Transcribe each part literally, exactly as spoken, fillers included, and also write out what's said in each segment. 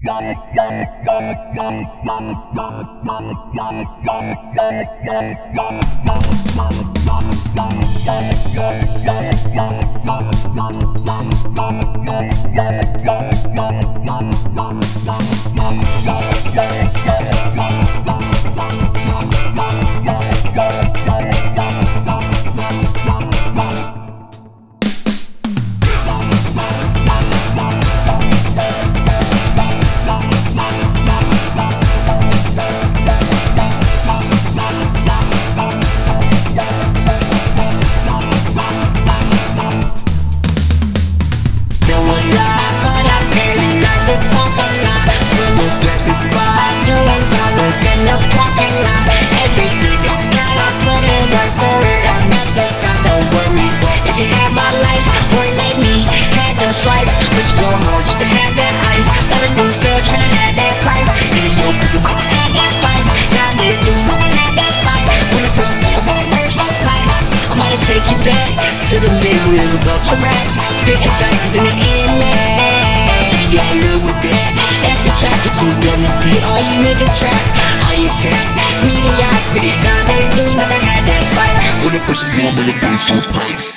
To the middle is about your raps, spitting facts in the image. Yeah, live with that. That's a track or two, dumb to see all you niggas trap. I attack mediocrity. Nowadays you never had that fight. When a person blow me the bass on pipes.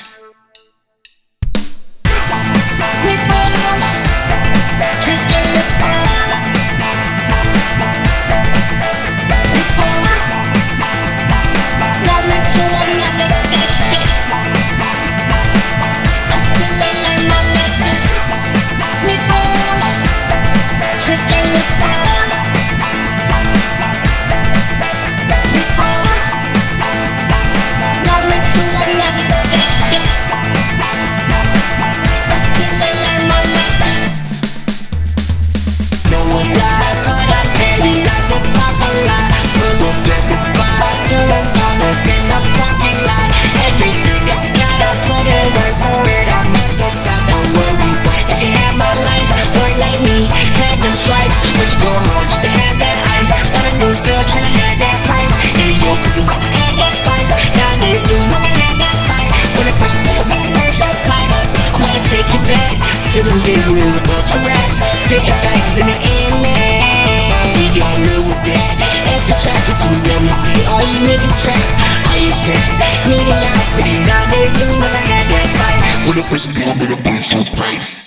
To the middle is about your raps, spitting facts in the image. You gotta live with that. That's a track or two, dumb to see all you niggas trap. I attack mediocrity. Nowadays you never had that fight. When a person blow me the bass on pipes.